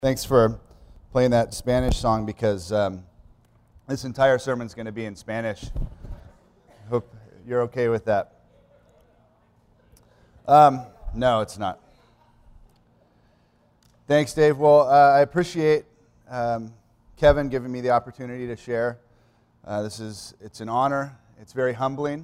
Thanks for playing that Spanish song because this entire sermon is going to be in Spanish. Hope you're okay with that. No, it's not. Thanks, Dave. Well, I appreciate Kevin giving me the opportunity to share. It's an honor. It's very humbling.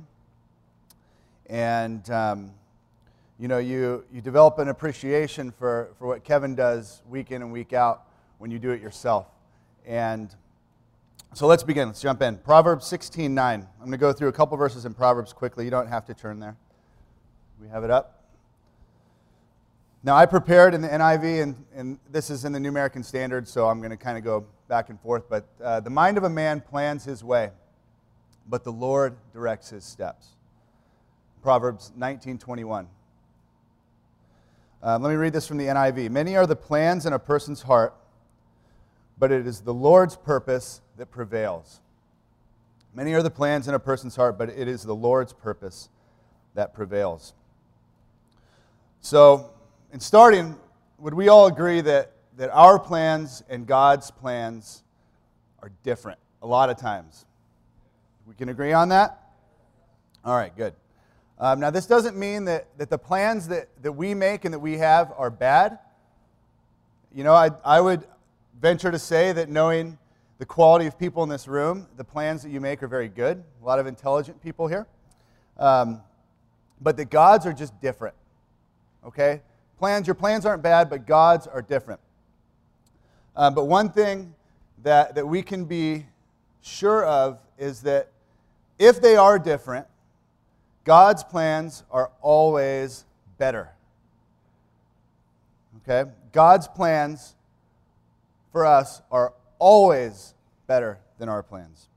And you develop an appreciation for what Kevin does week in and week out when you do it yourself. And so let's begin. Let's jump in. Proverbs 16:9. I'm going to go through a couple verses in Proverbs quickly. You don't have to turn there. We have it up. Now, I prepared in the NIV, and this is in the New American Standard, so I'm going to kind of go back and forth. But the mind of a man plans his way, but the Lord directs his steps. Proverbs 19:21. Let me read this from the NIV. Many are the plans in a person's heart, but it is the Lord's purpose that prevails. Many are the plans in a person's heart, but it is the Lord's purpose that prevails. So, in starting, would we all agree that our plans and God's plans are different a lot of times? We can agree on that? All right, good. Now, this doesn't mean that the plans that we make and that we have are bad. You know, I would venture to say that knowing the quality of people in this room, the plans that you make are very good. A lot of intelligent people here. But that God's are just different. Okay? Your plans aren't bad, but God's are different. But one thing that we can be sure of is that if they are different, God's plans are always better. Okay? God's plans for us are always better than our plans.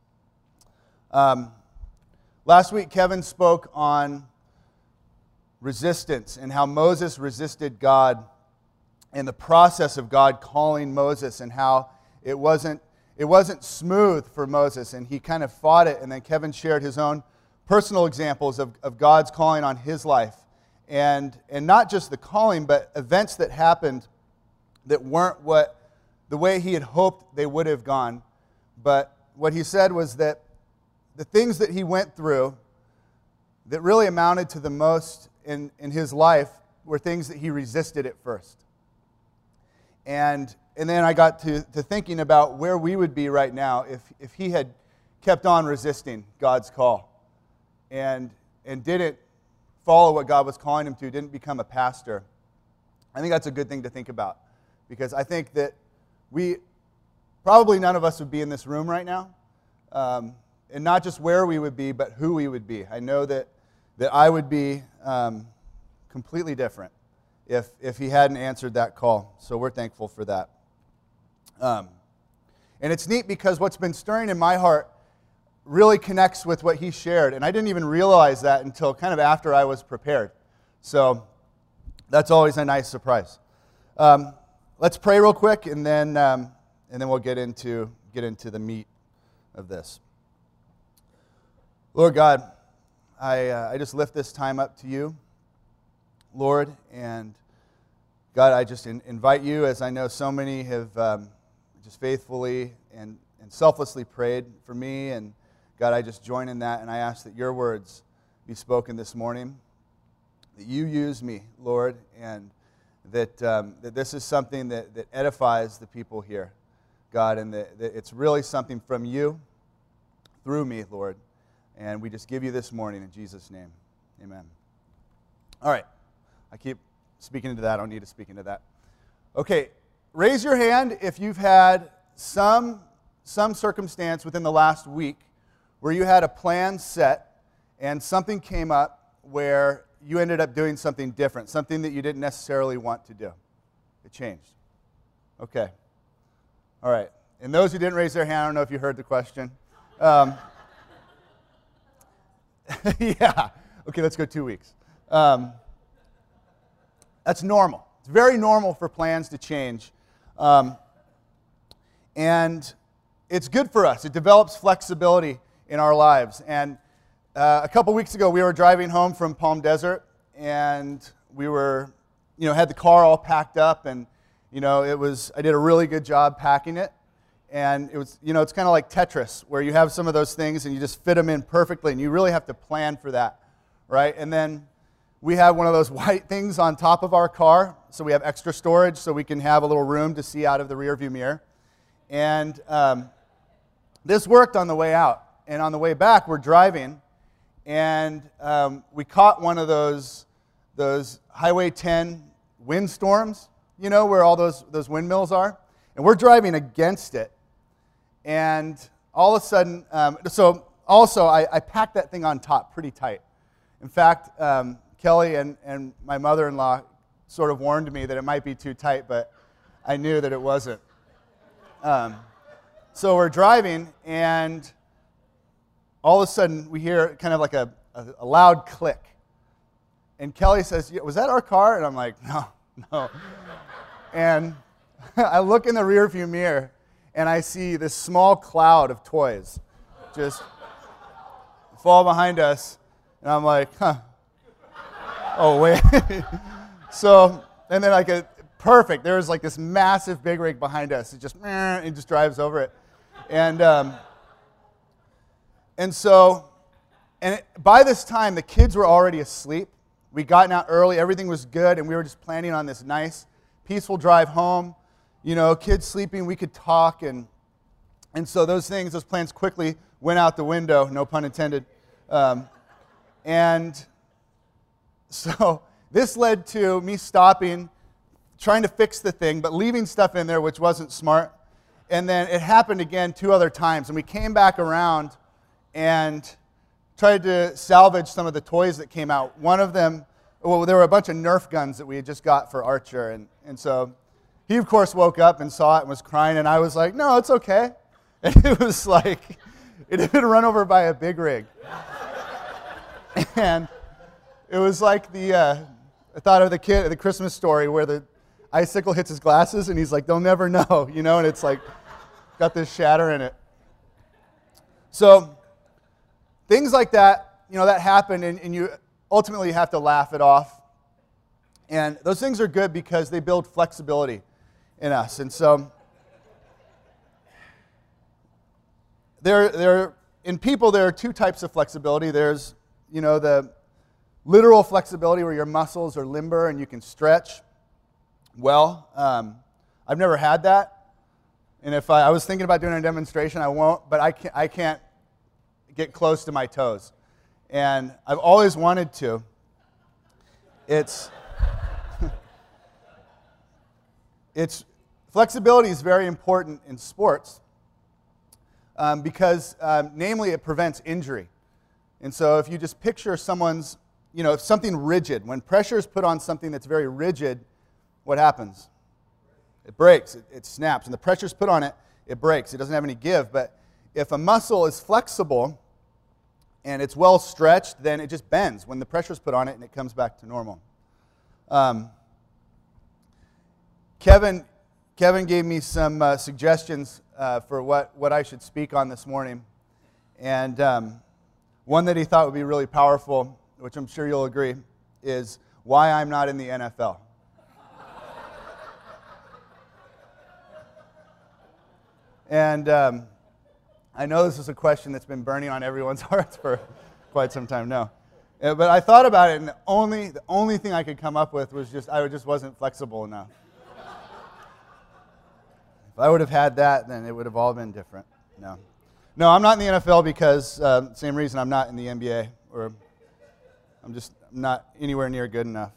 Last week, Kevin spoke on resistance and how Moses resisted God and the process of God calling Moses and how it wasn't smooth for Moses, and he kind of fought it. And then Kevin shared his own personal examples of God's calling on his life. And not just the calling, but events that happened that weren't the way he had hoped they would have gone. But what he said was that the things that he went through that really amounted to the most in his life were things that he resisted at first. And then I got to thinking about where we would be right now if he had kept on resisting God's call and didn't follow what God was calling him to, didn't become a pastor. I think that's a good thing to think about, because I think that probably none of us would be in this room right now, and not just where we would be, but who we would be. I know that I would be completely different if he hadn't answered that call, so we're thankful for that. And it's neat because what's been stirring in my heart really connects with what he shared, and I didn't even realize that until kind of after I was prepared. So that's always a nice surprise. Let's pray real quick, and then we'll get into the meat of this. Lord God, I just lift this time up to you, Lord, and God, I just invite you, as I know so many have just faithfully and selflessly prayed for me, and God, I just join in that, and I ask that your words be spoken this morning, that you use me, Lord, and that this is something that edifies the people here, God, and that it's really something from you through me, Lord. And we just give you this morning in Jesus' name. Amen. All right. I keep speaking into that. I don't need to speak into that. Okay. Raise your hand if you've had some circumstance within the last week where you had a plan set and something came up where you ended up doing something different, something that you didn't necessarily want to do. It changed. Okay. All right. And those who didn't raise their hand, I don't know if you heard the question. Yeah. Okay, let's go 2 weeks. That's normal. It's very normal for plans to change. And it's good for us. It develops flexibility in our lives. And a couple weeks ago, we were driving home from Palm Desert, and we were, had the car all packed up, and I did a really good job packing it. And it was, it's kind of like Tetris, where you have some of those things and you just fit them in perfectly, and you really have to plan for that, right? And then we have one of those white things on top of our car, so we have extra storage so we can have a little room to see out of the rearview mirror. And this worked on the way out. And on the way back, we're driving, and we caught one of those Highway 10 windstorms, where all those windmills are. And we're driving against it. And all of a sudden, I packed that thing on top pretty tight. In fact, Kelly and my mother-in-law sort of warned me that it might be too tight, but I knew that it wasn't. So we're driving, and all of a sudden we hear kind of like a loud click. And Kelly says, "Was that our car?" And I'm like, no. And I look in the rearview mirror, and I see this small cloud of toys just fall behind us. And I'm like, oh, wait. So, and then perfect. There's like this massive big rig behind us. It just drives over it. By this time, the kids were already asleep. We'd gotten out early. Everything was good, and we were just planning on this nice, peaceful drive home. Kids sleeping, we could talk, and so those plans quickly went out the window, no pun intended. And so this led to me stopping, trying to fix the thing, but leaving stuff in there, which wasn't smart. And then it happened again 2 other times, and we came back around and tried to salvage some of the toys that came out. One of them, there were a bunch of Nerf guns that we had just got for Archer, and so he, of course, woke up and saw it and was crying, and I was like, "No, it's okay." And it was like, it had been run over by a big rig. And it was like I thought of the Christmas Story where the icicle hits his glasses, and he's like, "They'll never know," and it's like, got this shatter in it. So, things like that, that happen, and you ultimately have to laugh it off. And those things are good because they build flexibility in us. And so in people, there are 2 types of flexibility. There's, the literal flexibility where your muscles are limber and you can stretch well. I've never had that. And if I was thinking about doing a demonstration, I won't, but I can't get close to my toes. And I've always wanted to. Flexibility is very important in sports because, namely, it prevents injury. And so if you just picture someone's, if something rigid, when pressure is put on something that's very rigid, what happens? It breaks, it snaps. And the pressure is put on it, it breaks. It doesn't have any give. But if a muscle is flexible and it's well stretched, then it just bends when the pressure is put on it and it comes back to normal. Kevin gave me some suggestions for what I should speak on this morning. And one that he thought would be really powerful, which I'm sure you'll agree, is why I'm not in the NFL. And I know this is a question that's been burning on everyone's hearts for quite some time now. But I thought about it, and the only thing I could come up with was I just wasn't flexible enough. If I would have had that, then it would have all been different. No, I'm not in the NFL because same reason I'm not in the NBA, or I'm just not anywhere near good enough.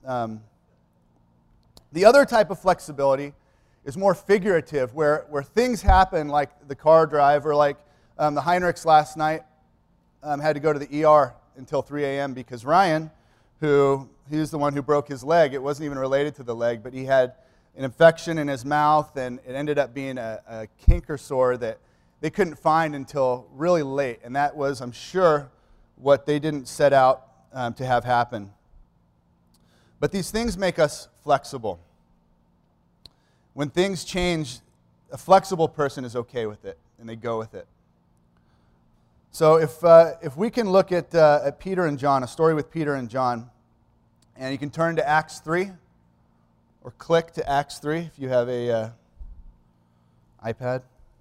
The other type of flexibility is more figurative, where things happen like the car drive, or like the Heinrichs last night had to go to the ER until 3 a.m. because Ryan, he's the one who broke his leg. It wasn't even related to the leg, but he had an infection in his mouth, and it ended up being a canker sore that they couldn't find until really late. And that was, I'm sure, what they didn't set out to have happen. But these things make us flexible. When things change, a flexible person is okay with it, and they go with it. So if we can look at Peter and John, a story with Peter and John, and you can turn to Acts 3, or click to Acts 3 if you have a iPad.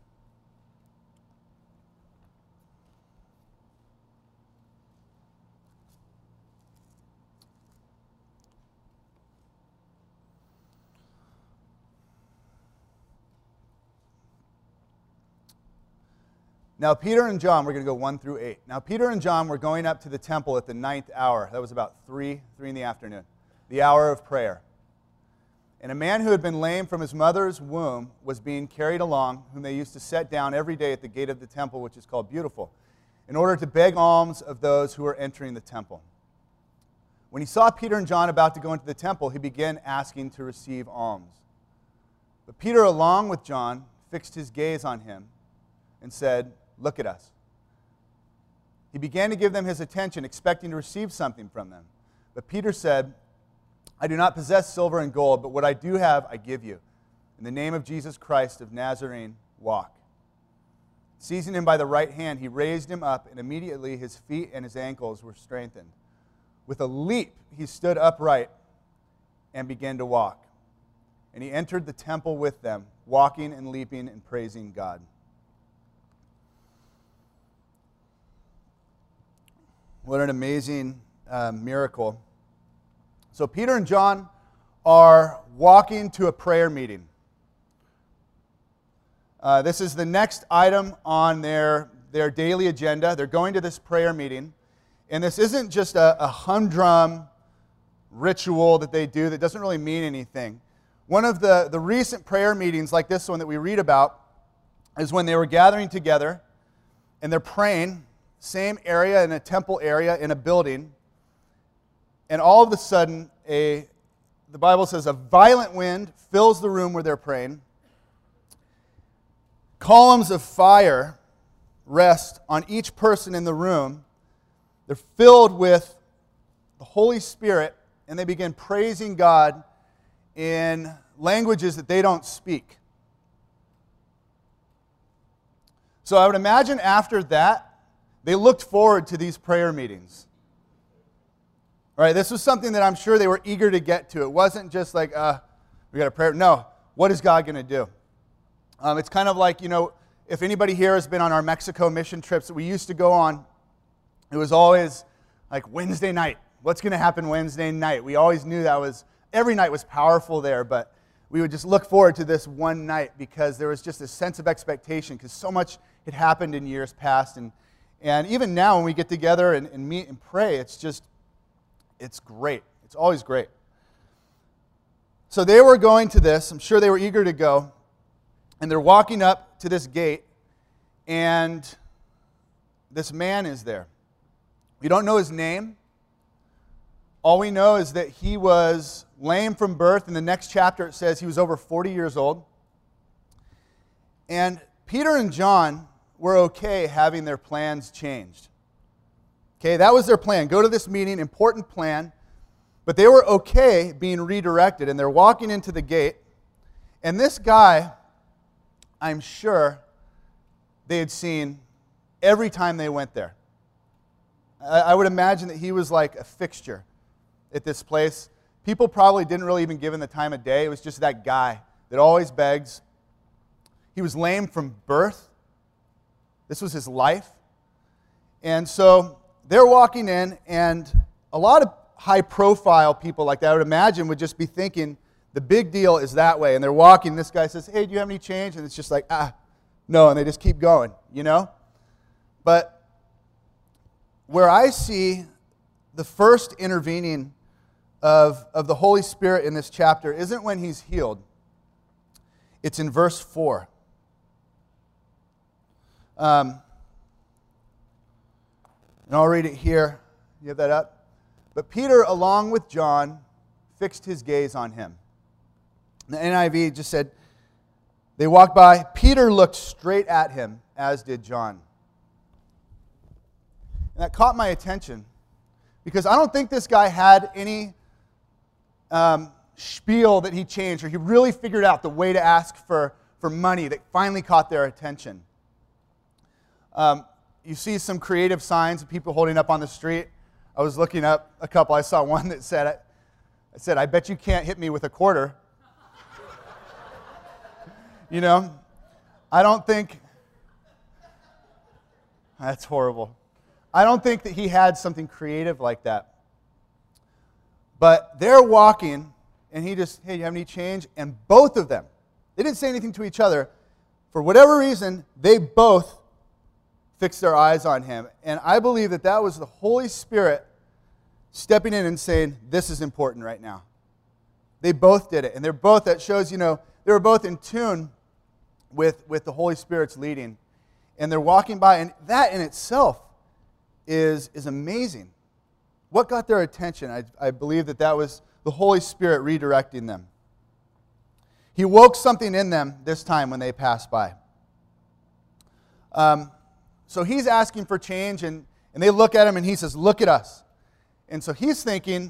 Now, Peter and John, we're going to go 1 through 8. Now, Peter and John were going up to the temple at the 9th hour. That was about 3 in the afternoon, the hour of prayer. And a man who had been lame from his mother's womb was being carried along, whom they used to set down every day at the gate of the temple, which is called Beautiful, in order to beg alms of those who were entering the temple. When he saw Peter and John about to go into the temple, he began asking to receive alms. But Peter, along with John, fixed his gaze on him and said, "Look at us." He began to give them his attention, expecting to receive something from them. But Peter said, "I do not possess silver and gold, but what I do have I give you. In the name of Jesus Christ of Nazarene, walk." Seizing him by the right hand, he raised him up, and immediately his feet and his ankles were strengthened. With a leap, he stood upright and began to walk. And he entered the temple with them, walking and leaping and praising God. What an amazing miracle. So Peter and John are walking to a prayer meeting. This is the next item on their daily agenda. They're going to this prayer meeting. And this isn't just a humdrum ritual that they do that doesn't really mean anything. One of the recent prayer meetings like this one that we read about is when they were gathering together and they're praying, same area in a temple area in a building, and all of a sudden, the Bible says a violent wind fills the room where they're praying. Columns of fire rest on each person in the room. They're filled with the Holy Spirit, and they begin praising God in languages that they don't speak. So I would imagine after that, they looked forward to these prayer meetings. Right? This was something that I'm sure they were eager to get to. It wasn't just like, we got a prayer. No, what is God going to do? It's kind of like, if anybody here has been on our Mexico mission trips that we used to go on, it was always like Wednesday night. What's going to happen Wednesday night? We always knew every night was powerful there, but we would just look forward to this one night because there was just this sense of expectation because so much had happened in years past. And even now when we get together and meet and pray, it's great. It's always great. So they were going to this. I'm sure they were eager to go. And they're walking up to this gate, and this man is there. We don't know his name. All we know is that he was lame from birth. In the next chapter, it says he was over 40 years old. And Peter and John were okay having their plans changed. Okay, that was their plan. Go to this meeting, important plan. But they were okay being redirected, and they're walking into the gate. And this guy, I'm sure they had seen every time they went there. I would imagine that he was like a fixture at this place. People probably didn't really even give him the time of day. It was just that guy that always begs. He was lame from birth. This was his life. And so they're walking in, and a lot of high-profile people like that, I would imagine, would just be thinking the big deal is that way. And they're walking. This guy says, "Hey, do you have any change?" And it's just like, no. And they just keep going, But where I see the first intervening of the Holy Spirit in this chapter isn't when he's healed. It's in verse 4. And I'll read it here. You have that up? But Peter, along with John, fixed his gaze on him. The NIV just said, they walked by. Peter looked straight at him, as did John. And that caught my attention because I don't think this guy had any spiel that he changed, or he really figured out the way to ask for money that finally caught their attention. You see some creative signs of people holding up on the street. I was looking up a couple. I saw one that said, "I bet you can't hit me with a quarter." You know? I don't think, that's horrible. I don't think that he had something creative like that. But they're walking, and he just, hey, you have any change? And both of them, they didn't say anything to each other. For whatever reason, they both fixed their eyes on him. And I believe that that was the Holy Spirit stepping in and saying, this is important right now. They both did it. And they're both, that shows, they were both in tune with the Holy Spirit's leading. And they're walking by, and that in itself is amazing. What got their attention? I believe that was the Holy Spirit redirecting them. He woke something in them this time when they passed by. So he's asking for change, and they look at him, and he says, look at us. And so he's thinking,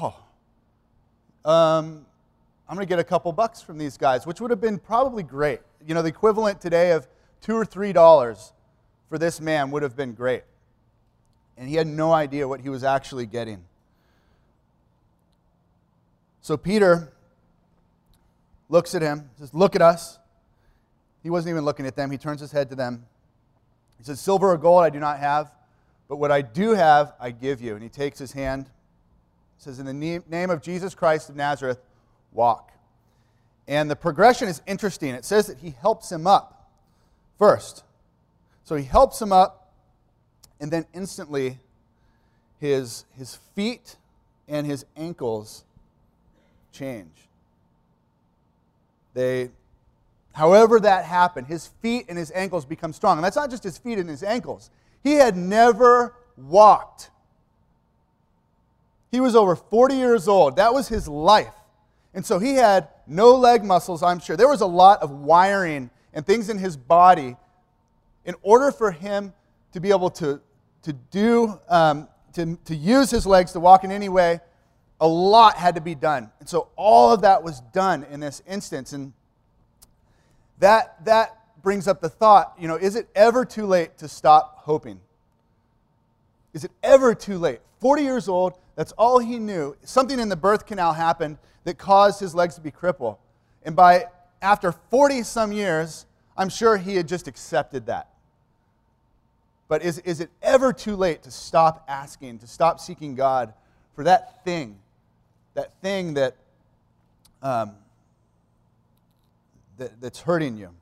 I'm going to get a couple bucks from these guys, which would have been probably great. The equivalent today of $2 or $3 for this man would have been great. And he had no idea what he was actually getting. So Peter looks at him, says, look at us. He wasn't even looking at them. He turns his head to them. He says, silver or gold I do not have, but what I do have, I give you. And he takes his hand, says, in the name of Jesus Christ of Nazareth, walk. And the progression is interesting. It says that he helps him up first. So he helps him up, and then instantly his feet and his ankles change. However that happened, his feet and his ankles become strong. And that's not just his feet and his ankles. He had never walked. He was over 40 years old. That was his life. And so he had no leg muscles, I'm sure. There was a lot of wiring and things in his body. In order for him to be able to use his legs to walk in any way, a lot had to be done. And so all of that was done in this instance. And that brings up the thought, is it ever too late to stop hoping? Is it ever too late? 40 years old, that's all he knew. Something in the birth canal happened that caused his legs to be crippled. And after 40-some years, I'm sure he had just accepted that. But is it ever too late to stop asking, to stop seeking God for that thing that that's hurting you?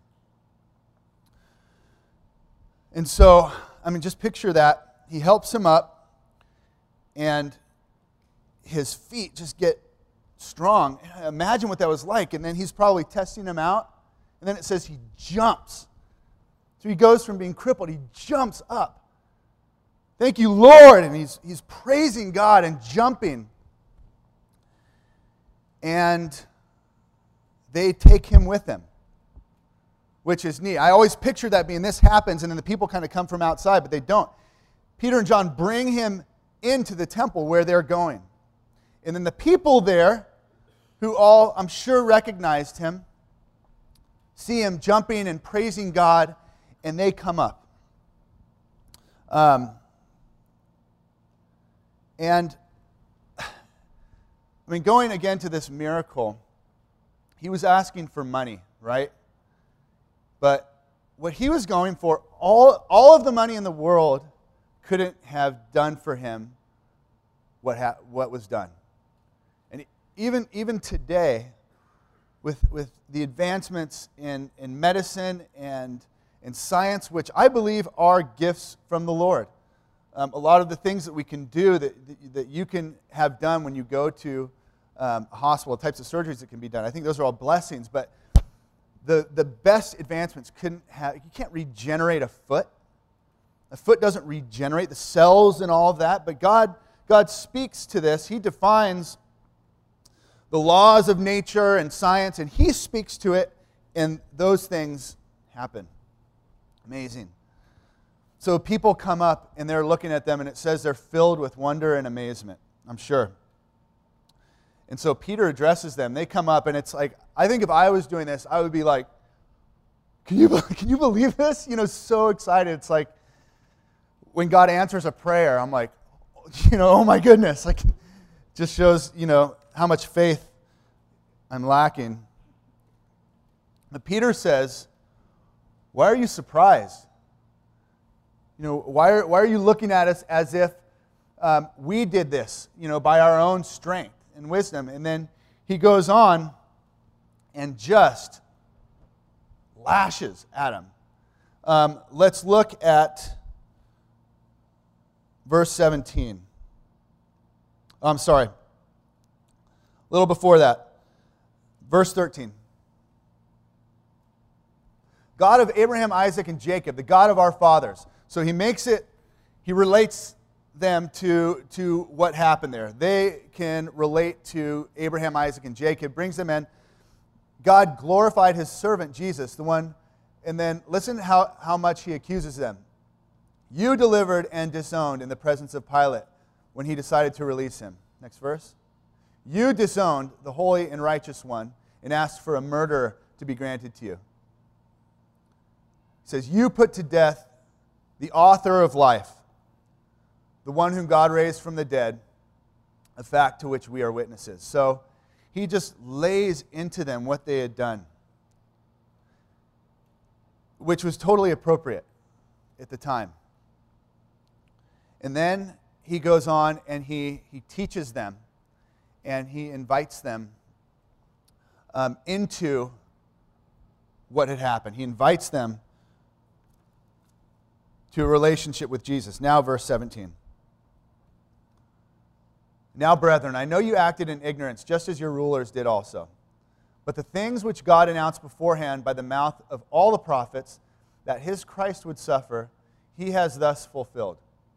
And so, just picture that. He helps him up, and his feet just get strong. Imagine what that was like. And then he's probably testing him out. And then it says he jumps. So he goes from being crippled, he jumps up. Thank you, Lord. And he's praising God and jumping. And they take him with them, which is neat. I always picture that being, this happens, and then the people kind of come from outside, but they don't. Peter and John bring him into the temple where they're going. And then the people there, who all, I'm sure, recognized him, see him jumping and praising God, and they come up. Going again to this miracle, he was asking for money, right? But what he was going for, all of the money in the world couldn't have done for him what was done. And even today, with the advancements in medicine and in science, which I believe are gifts from the Lord, a lot of the things that we can do that you can have done when you go to a hospital, types of surgeries that can be done, I think those are all blessings. But the best advancements you can't regenerate a foot. A foot doesn't regenerate, the cells and all of that. But God speaks to this. He defines the laws of nature and science, and He speaks to it, and those things happen. Amazing. So people come up, and they're looking at them, and it says they're filled with wonder and amazement, I'm sure. And so Peter addresses them. They come up, and it's like, I think if I was doing this, I would be like, can you believe this? So excited. It's like when God answers a prayer, I'm like, oh my goodness. Like, just shows, how much faith I'm lacking. But Peter says, why are you surprised? Why are you looking at us as if we did this, by our own strength and wisdom? And then he goes on and just lashes at him. Let's look at verse 17. I'm sorry. A little before that. Verse 13. God of Abraham, Isaac, and Jacob, the God of our fathers. So he relates them to what happened there. They can relate to Abraham, Isaac, and Jacob, brings them in. God glorified his servant Jesus, the one, and then listen how much he accuses them. You delivered and disowned in the presence of Pilate when he decided to release him. Next verse. You disowned the holy and righteous one and asked for a murderer to be granted to you. He says, you put to death the author of life, the one whom God raised from the dead, a fact to which we are witnesses. So he just lays into them what they had done, which was totally appropriate at the time. And then he goes on and he teaches them and he invites them into what had happened. He invites them to a relationship with Jesus. Now, verse 17. Now, brethren, I know you acted in ignorance, just as your rulers did also. But the things which God announced beforehand by the mouth of all the prophets, that his Christ would suffer, he has thus fulfilled.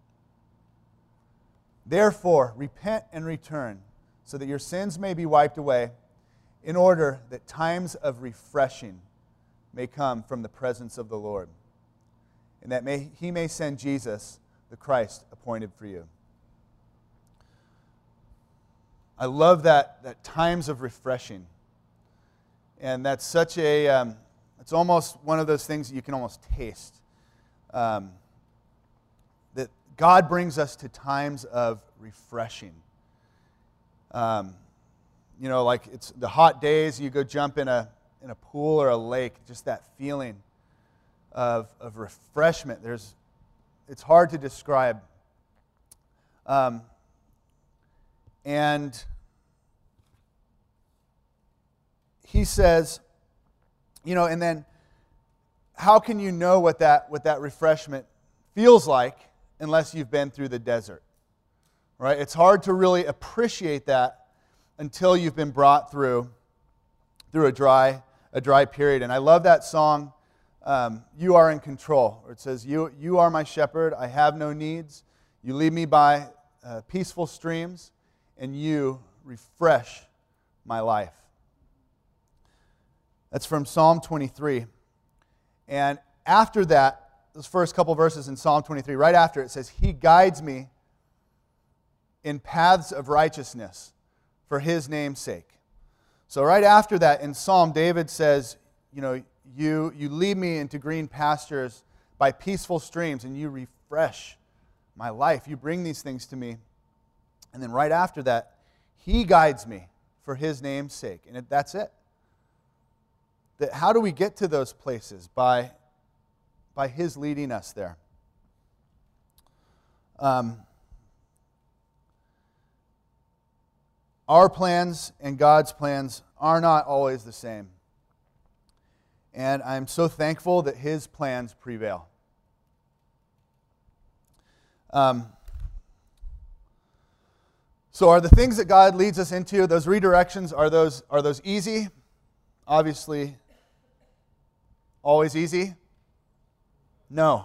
Therefore, repent and return, so that your sins may be wiped away, in order that times of refreshing may come from the presence of the Lord, and that he may send Jesus, the Christ, appointed for you. I love that times of refreshing. And that's such a, it's almost one of those things that you can almost taste. That God brings us to times of refreshing. Like it's the hot days, you go jump in a pool or a lake, just that feeling of refreshment. It's hard to describe. And he says, and then how can you know what that refreshment feels like unless you've been through the desert? Right? It's hard to really appreciate that until you've been brought through a dry period. And I love that song, You Are in Control, where it says, you are my shepherd, I have no needs. You lead me by peaceful streams, and you refresh my life. That's from Psalm 23. And after that, those first couple verses in Psalm 23, right after it says, he guides me in paths of righteousness for his name's sake. So right after that, in Psalm, David says, you lead me into green pastures by peaceful streams, and you refresh my life. You bring these things to me. And then right after that, he guides me for his name's sake. And that's it. How do we get to those places? By his leading us there. Our plans and God's plans are not always the same. And I'm so thankful that his plans prevail. So are the things that God leads us into, those redirections, are those easy? Obviously, always easy? No.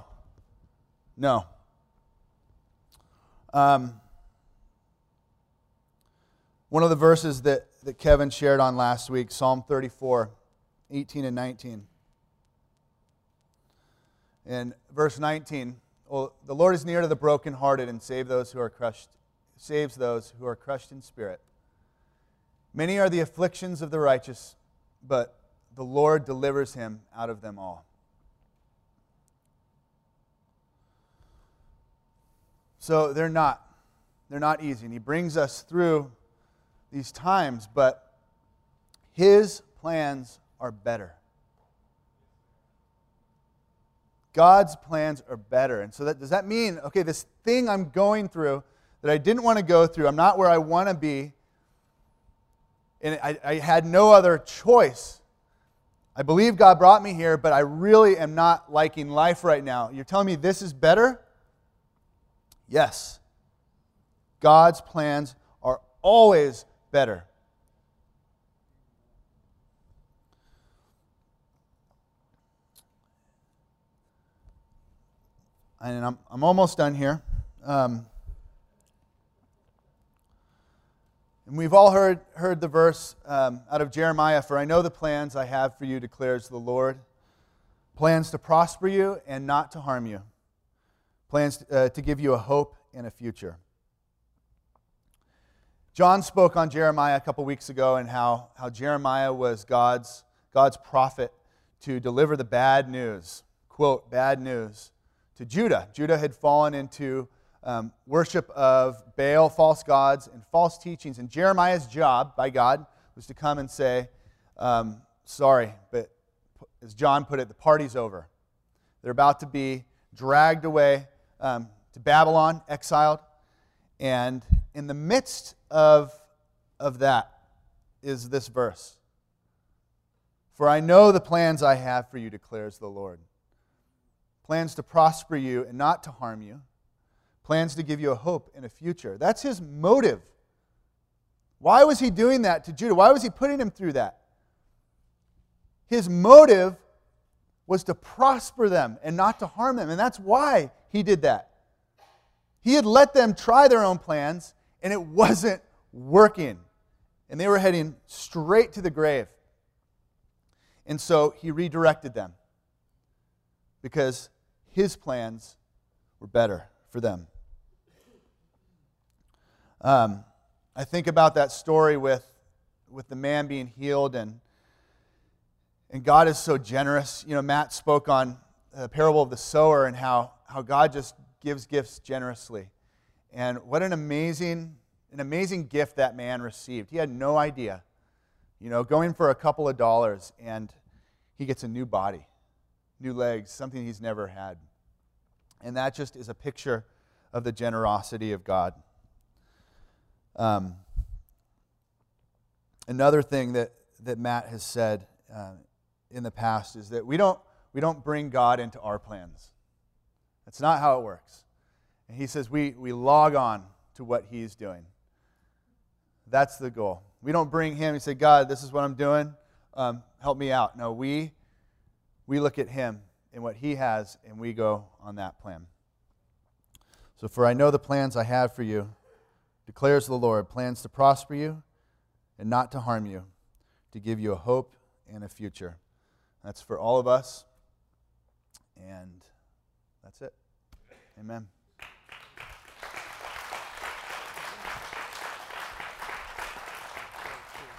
One of the verses that Kevin shared on last week, Psalm 34, 18 and 19. In verse 19, the Lord is near to the brokenhearted and saves those who are crushed in spirit. Many are the afflictions of the righteous, but the Lord delivers him out of them all. So they're not easy. And he brings us through these times, but his plans are better. God's plans are better. And so does that mean, okay, this thing I'm going through that I didn't want to go through, I'm not where I want to be, and I had no other choice. I believe God brought me here, but I really am not liking life right now. You're telling me this is better? Yes. God's plans are always better. And I'm almost done here. And we've all heard the verse out of Jeremiah, "For I know the plans I have for you, declares the Lord. Plans to prosper you and not to harm you. Plans to give you a hope and a future." John spoke on Jeremiah a couple weeks ago and how Jeremiah was God's prophet to deliver the bad news, quote, bad news, to Judah. Judah had fallen into worship of Baal, false gods, and false teachings. And Jeremiah's job by God was to come and say, sorry, but as John put it, the party's over. They're about to be dragged away to Babylon, exiled. And in the midst of that is this verse. "For I know the plans I have for you, declares the Lord. Plans to prosper you and not to harm you. Plans to give you a hope and a future." That's his motive. Why was he doing that to Judah? Why was he putting him through that? His motive was to prosper them and not to harm them. And that's why he did that. He had let them try their own plans, and it wasn't working. And they were heading straight to the grave. And so he redirected them because his plans were better for them. I think about that story with the man being healed, and God is so generous. You know, Matt spoke on the parable of the sower and how God just gives gifts generously. And what an amazing gift that man received. He had no idea. You know, going for a couple of dollars, and he gets a new body, new legs, something he's never had. And that just is a picture of the generosity of God. Another thing that Matt has said in the past is that we don't bring God into our plans. That's not how it works. And he says we log on to what he's doing. That's the goal. We don't bring him and say, "God, this is what I'm doing. Help me out." No, we look at him and what he has, and we go on that plan. So, "For I know the plans I have for you, declares the Lord, plans to prosper you and not to harm you, to give you a hope and a future." That's for all of us. And that's it. Amen.